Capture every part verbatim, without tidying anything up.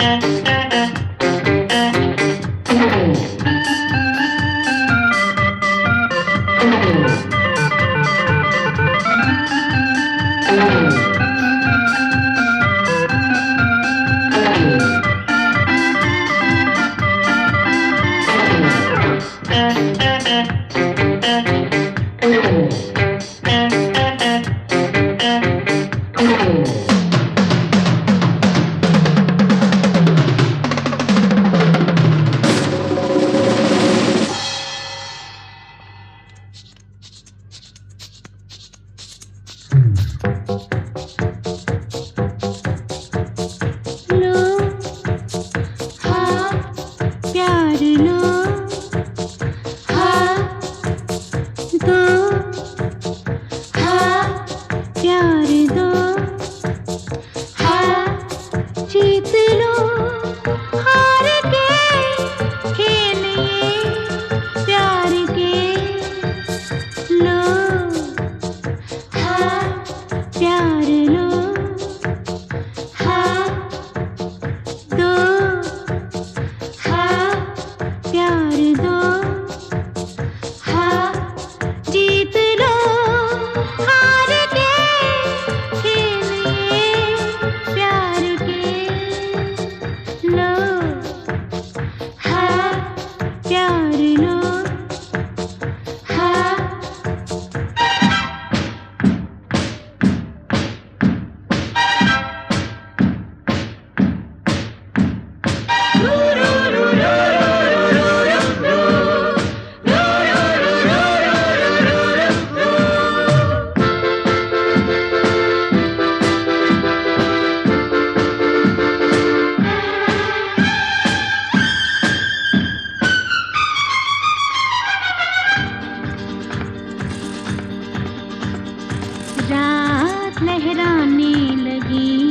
रात लहराने लगी,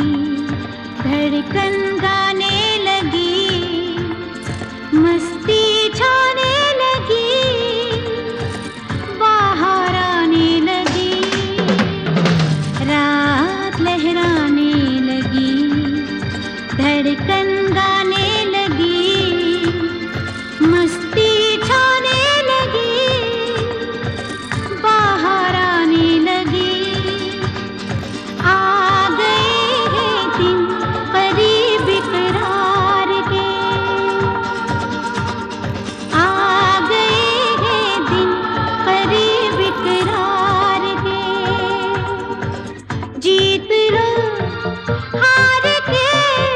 धड़कन गाने लगी, मस्ती छाने लगी, बाहर आने लगी। रात लहराने लगी, धड़कन गाने लगी, मस्ती छाने लगी, बाहर आने लगी। आ गए हैं दिन करीब इकरार के, आ गए हैं दिन करीब इकरार के। जीत लो हार के,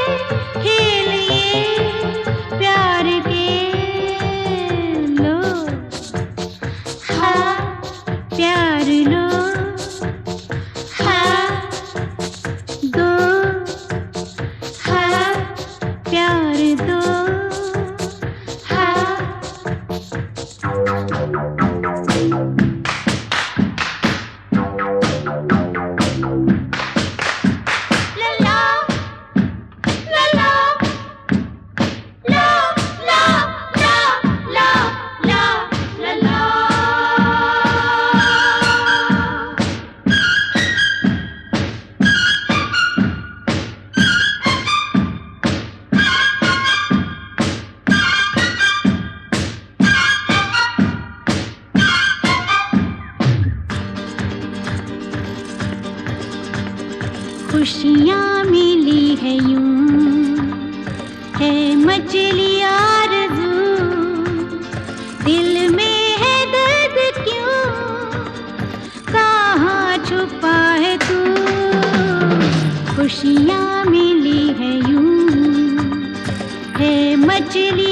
खेलिए प्यार के। लो हाँ प्यार लो, दो हाँ प्यार दो, हाँ। ला ला ला ला ला ला ला ला ला ला। खुशियाँ मिली है यूं, है मचली आरज़ू, दिल में है दर्द क्यों, कहाँ छुपा है तू। खुशियाँ मिली है यूं, है मचली